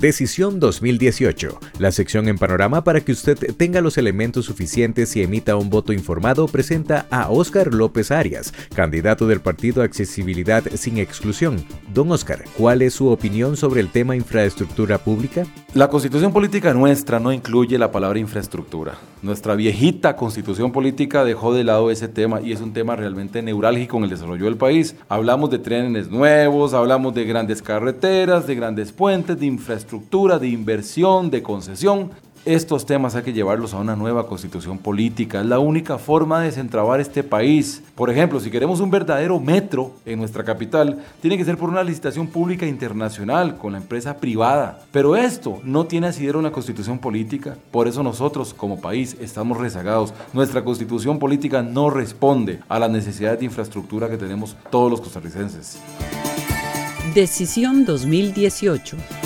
Decisión 2018, la sección en Panorama para que usted tenga los elementos suficientes y emita un voto informado, presenta a Óscar López Arias, candidato del partido Accesibilidad Sin Exclusión. Don Óscar, ¿cuál es su opinión sobre el tema infraestructura pública? La constitución política nuestra no incluye la palabra infraestructura. Nuestra viejita constitución política dejó de lado ese tema y es un tema realmente neurálgico en el desarrollo del país. Hablamos de trenes nuevos, hablamos de grandes carreteras, de grandes puentes, de infraestructura, de inversión, de concesión. Estos temas hay que llevarlos a una nueva constitución política. Es la única forma de desentrabar este país. Por ejemplo, si queremos un verdadero metro en nuestra capital, tiene que ser por una licitación pública internacional con la empresa privada. Pero esto no tiene asidero en la constitución política. Por eso nosotros, como país, estamos rezagados. Nuestra constitución política no responde a las necesidades de infraestructura que tenemos todos los costarricenses. Decisión 2018.